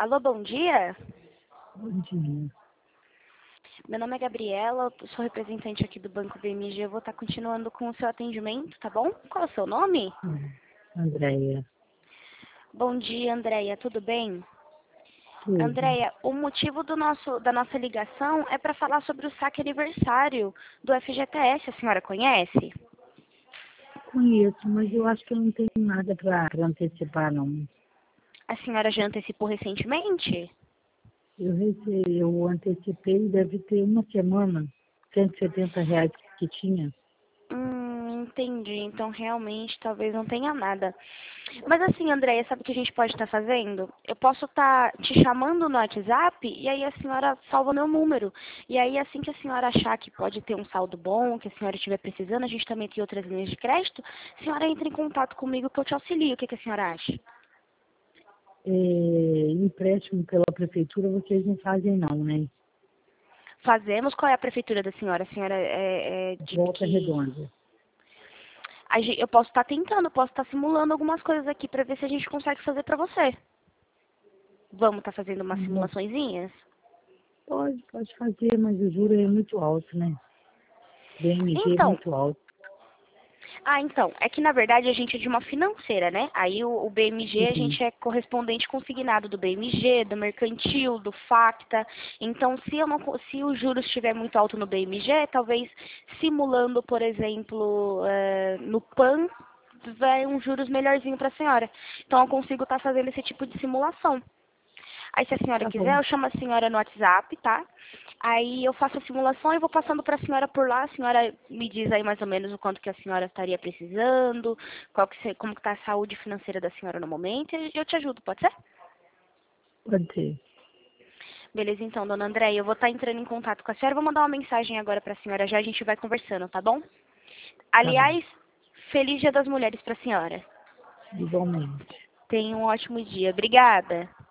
Alô, bom dia. Bom dia. Meu nome é Gabriela, eu sou representante aqui do Banco BMG. Eu vou estar continuando com o seu atendimento, tá bom? Qual é o seu nome? Andréia. Bom dia, Andréia, tudo bem? Tudo. Andréia, o motivo da nossa ligação é para falar sobre o saque aniversário do FGTS. A senhora conhece? Conheço, mas eu acho que eu não tenho nada para antecipar, não. A senhora já antecipou recentemente? Eu antecipei, deve ter uma semana, R$ 170 que tinha. Entendi. Então, realmente, talvez não tenha nada. Mas assim, Andréia, sabe o que a gente pode estar fazendo? Eu posso estar te chamando no WhatsApp e aí a senhora salva meu número. E aí, assim que a senhora achar que pode ter um saldo bom, que a senhora estiver precisando, a gente também tem outras linhas de crédito, a senhora entra em contato comigo que eu te auxilio. O que a senhora acha? Empréstimo pela prefeitura vocês não fazem, não, né? Fazemos. Qual é a prefeitura da senhora? A senhora é de Volta que... Redonda. Eu posso estar tentando, posso estar simulando algumas coisas aqui para ver se a gente consegue fazer para você. Vamos estar fazendo umas Não, simulaçõezinhas? pode fazer, mas o juro é muito alto, né? BMG é Então, muito alto. então, é que na verdade a gente é de uma financeira, né? Aí o BMG, a Sim. gente é correspondente consignado do BMG, do Mercantil, do Facta. Então, se o juros estiver muito alto no BMG, talvez simulando, por exemplo, no PAN, vai um juros melhorzinho para a senhora. Então, eu consigo estar fazendo esse tipo de simulação. Aí, se a senhora Tá quiser, bom. eu chamo a senhora no WhatsApp, tá? Aí eu faço a simulação e vou passando para a senhora por lá. A senhora me diz aí mais ou menos o quanto que a senhora estaria precisando, como que está a saúde financeira da senhora no momento, e eu te ajudo, pode ser? Pode ser. Beleza, então, dona Andréia, eu vou estar entrando em contato com a senhora. Vou mandar uma mensagem agora para a senhora, já a gente vai conversando, tá bom? Tá bom. Aliás, feliz Dia das Mulheres para a senhora. Igualmente. Tenha um ótimo dia. Obrigada.